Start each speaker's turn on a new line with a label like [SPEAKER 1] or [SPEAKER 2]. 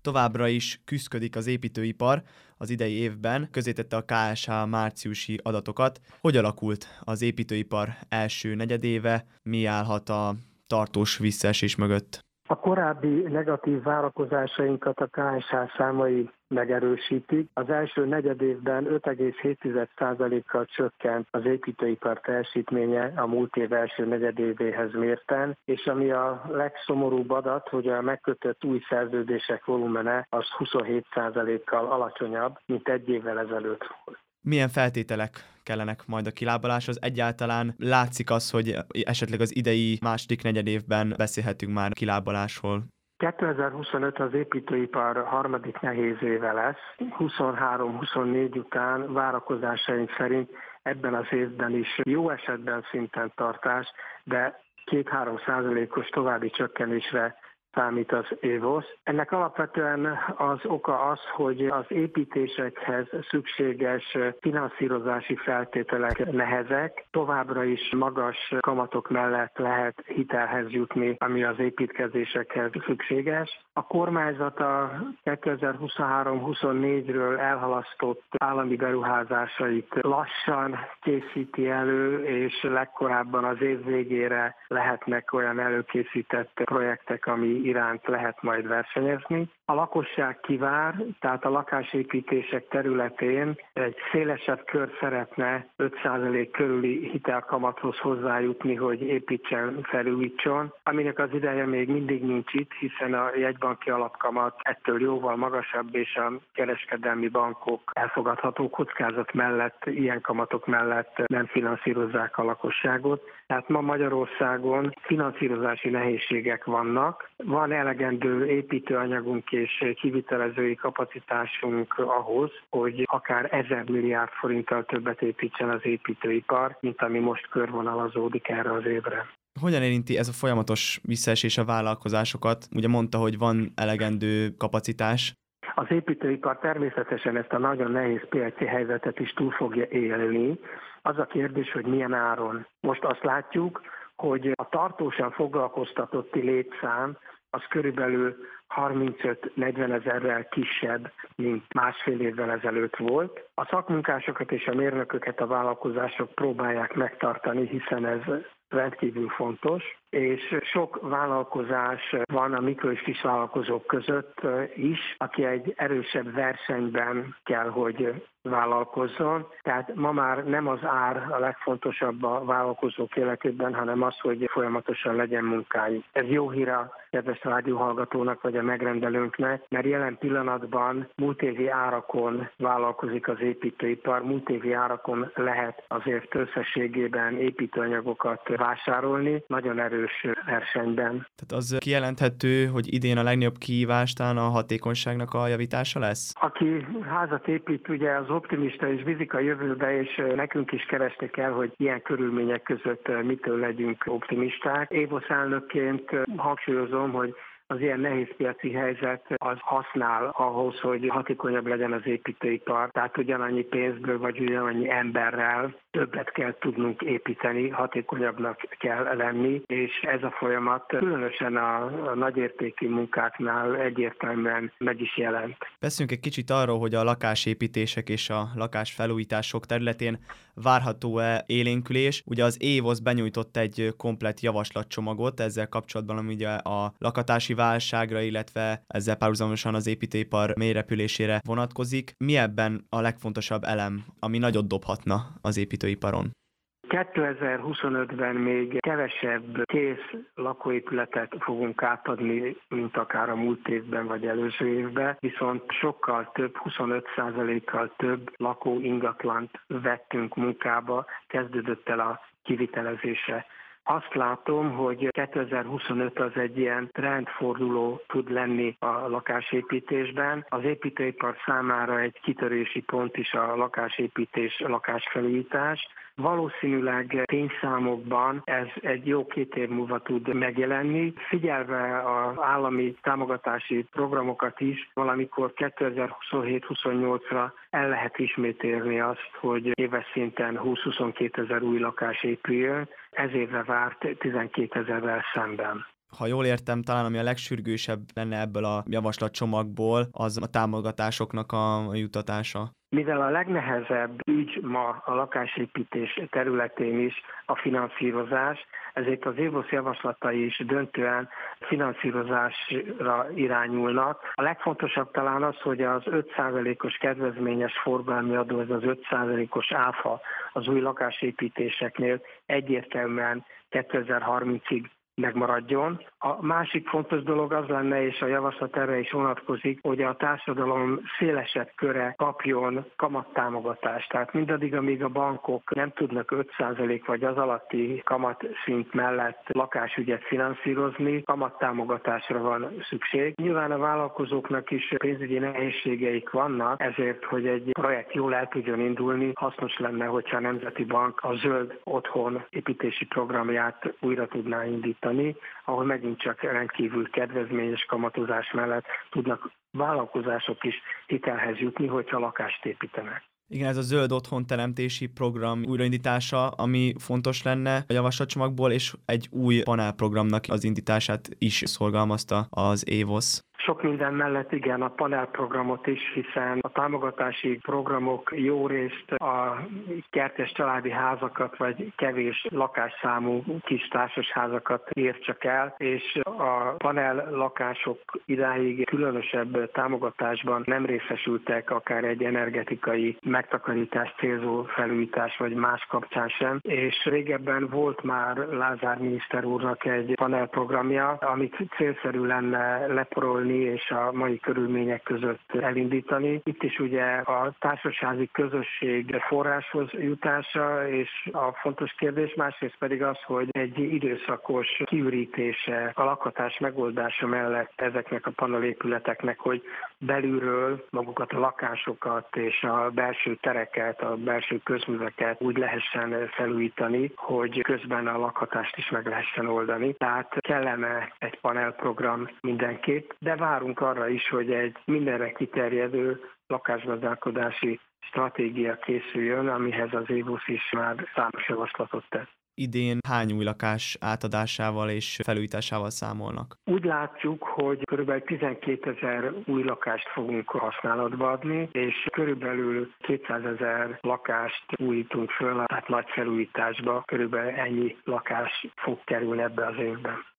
[SPEAKER 1] továbbra is küszködik az építőipar az idei évben, közzétette a KSH márciusi adatokat. Hogy alakult az építőipar első negyedéve, mi állhat a tartós visszaesés mögött?
[SPEAKER 2] A korábbi negatív várakozásainkat a KSH számai megerősítik. Az első negyedévben 5,7%-kal csökkent az építőipar teljesítménye a múlt év első negyedévéhez mérten, és ami a legszomorúbb adat, hogy a megkötött új szerződések volumene az 27%-kal alacsonyabb, mint egy évvel ezelőtt volt.
[SPEAKER 1] Milyen feltételek kellenek majd a kilábaláshoz? Egyáltalán látszik az, hogy esetleg az idei második negyedévben beszélhetünk már kilábalásról?
[SPEAKER 2] 2025 az építőipar harmadik nehéz éve lesz. 23-24 után várakozásaink szerint ebben az évben is jó esetben szinten tartás, de 2-3%-os további csökkenésre számít az ÉVOSZ. Ennek alapvetően az oka az, hogy az építésekhez szükséges finanszírozási feltételek nehezek, továbbra is magas kamatok mellett lehet hitelhez jutni, ami az építkezésekhez szükséges. A kormányzat a 2023-24-ről elhalasztott állami beruházásait lassan készíti elő, és legkorábban az év végére lehetnek olyan előkészített projektek, ami iránt lehet majd versenyezni. A lakosság kivár, tehát a lakásépítések területén egy szélesebb kör szeretne 5% körüli hitelkamathoz hozzájutni, hogy építsen, felújítson, aminek az ideje még mindig nincs itt, hiszen a jegybanki alapkamat ettől jóval magasabb, és a kereskedelmi bankok elfogadható kockázat mellett, ilyen kamatok mellett nem finanszírozzák a lakosságot. Tehát ma Magyarországon finanszírozási nehézségek vannak. Van elegendő építőanyagunk és kivitelezői kapacitásunk ahhoz, hogy akár 1000 milliárd forinttal többet építsen az építőipar, mint ami most körvonalazódik erre az évre.
[SPEAKER 1] Hogyan érinti ez a folyamatos visszaesés a vállalkozásokat? Ugye mondta, hogy van elegendő kapacitás.
[SPEAKER 2] Az építőipar természetesen ezt a nagyon nehéz piaci helyzetet is túl fogja élni. Az a kérdés, hogy milyen áron. Most azt látjuk, hogy a tartósan foglalkoztatotti létszám az körülbelül 35-40 ezerrel kisebb, mint másfél évvel ezelőtt volt. A szakmunkásokat és a mérnököket a vállalkozások próbálják megtartani, hiszen ez rendkívül fontos, és sok vállalkozás van a mikro- és kisvállalkozók között is, aki egy erősebb versenyben kell, hogy vállalkozzon. Tehát ma már nem az ár a legfontosabb a vállalkozók életében, hanem az, hogy folyamatosan legyen munkájuk. Ez jó hír a kedves rádióhallgatónak vagy a megrendelőnknek, mert jelen pillanatban múltévi árakon vállalkozik az építőipar, múltévi árakon lehet azért összességében építőanyagokat vásárolni, nagyon erős versenyben.
[SPEAKER 1] Tehát az kijelenthető, hogy idén a legnagyobb kihívás talán a hatékonyságnak a javítása lesz?
[SPEAKER 2] Aki házat épít, ugye az optimista és bízik a jövőbe, és nekünk is keresni kell, hogy ilyen körülmények között mitől legyünk optimisták. ÉVOSZ elnökként hangsúlyozom, hogy az ilyen nehéz piaci helyzet az használ ahhoz, hogy hatékonyabb legyen az építőipar. Tehát ugyanannyi pénzből vagy ugyanannyi emberrel többet kell tudnunk építeni, hatékonyabbnak kell lenni, és ez a folyamat különösen a nagyértékű munkáknál egyértelműen meg is jelent.
[SPEAKER 1] Beszéljünk egy kicsit arról, hogy a lakásépítések és a lakásfelújítások területén várható-e élénkülés. Ugye az ÉVOSZ benyújtott egy komplett javaslatcsomagot ezzel kapcsolatban, ami ugye a lakatási válságra, illetve ezzel párhuzamosan az építőipar mélyrepülésére vonatkozik. Mi ebben a legfontosabb elem, ami nagyot dobhatna az építőiparon?
[SPEAKER 2] 2025-ben még kevesebb kész lakóépületet fogunk átadni, mint akár a múlt évben vagy előző évben, viszont sokkal több, 25%-kal több lakóingatlant vettünk munkába, kezdődött el a kivitelezése. Azt látom, hogy 2025 az egy ilyen trendforduló tud lenni a lakásépítésben. Az építőipar számára egy kitörési pont is a lakásépítés, lakásfelújítás. Valószínűleg tényszámokban ez egy jó 2 év múlva tud megjelenni. Figyelve az állami támogatási programokat is, valamikor 2027-28-ra el lehet ismét érni azt, hogy éves szinten 20-22 ezer új lakás épüljön, ez évre várt 12 ezerrel szemben.
[SPEAKER 1] Ha jól értem, talán ami a legsürgősebb lenne ebből a javaslatcsomagból, az a támogatásoknak a jutatása.
[SPEAKER 2] Mivel a legnehezebb ügy ma a lakásépítés területén is a finanszírozás, ezért az évosz javaslatai is döntően finanszírozásra irányulnak. A legfontosabb talán az, hogy az 5%-os kedvezményes forgalmi adó, ez az 5%-os áfa az új lakásépítéseknél egyértelműen 2030-ig megmaradjon. A másik fontos dolog az lenne, és a javaslat erre is vonatkozik, hogy a társadalom szélesebb köre kapjon kamattámogatást. Tehát mindaddig, amíg a bankok nem tudnak 5% vagy az alatti kamatszint mellett lakásügyet finanszírozni, kamattámogatásra van szükség. Nyilván a vállalkozóknak is pénzügyi nehézségeik vannak, ezért, hogy egy projekt jól el tudjon indulni, hasznos lenne, hogyha a Nemzeti Bank a zöld otthon építési programját újra tudná indítani, ahol megint csak rendkívül kedvezményes kamatozás mellett tudnak vállalkozások is hitelhez jutni, hogyha lakást építenek.
[SPEAKER 1] Igen, ez a zöld otthonteremtési program újraindítása, ami fontos lenne a javaslatcsomagból, és egy új panelprogramnak az indítását is szorgalmazta az évosz.
[SPEAKER 2] Sok minden mellett igen, a panelprogramot is, hiszen a támogatási programok jó részt a kertes családi házakat, vagy kevés lakásszámú kis társasházakat ér csak el, és a panel lakások idáig különösebb támogatásban nem részesültek, akár egy energetikai megtakarítást célzó felújítás, vagy más kapcsán sem. És régebben volt már Lázár miniszter úrnak egy panelprogramja, amit célszerű lenne leporolni és a mai körülmények között elindítani. Itt is ugye a társasházi közösség forráshoz jutása, és a fontos kérdés, másrészt pedig az, hogy egy időszakos kiürítése, a lakhatás megoldása mellett ezeknek a panelépületeknek, hogy belülről magukat a lakásokat és a belső tereket, a belső közműveket úgy lehessen felújítani, hogy közben a lakhatást is meg lehessen oldani. Tehát kellene egy panelprogram mindenképp, de várunk arra is, hogy egy mindenre kiterjedő lakásgazdálkodási stratégia készüljön, amihez az évosz is már számos javaslatot tett.
[SPEAKER 1] Idén hány új lakás átadásával és felújításával számolnak?
[SPEAKER 2] Úgy látjuk, hogy kb. 12 000 új lakást fogunk használatba adni, és körülbelül 200 000 lakást újítunk föl, tehát nagy felújításba, körülbelül ennyi lakás fog kerülni ebbe az évben.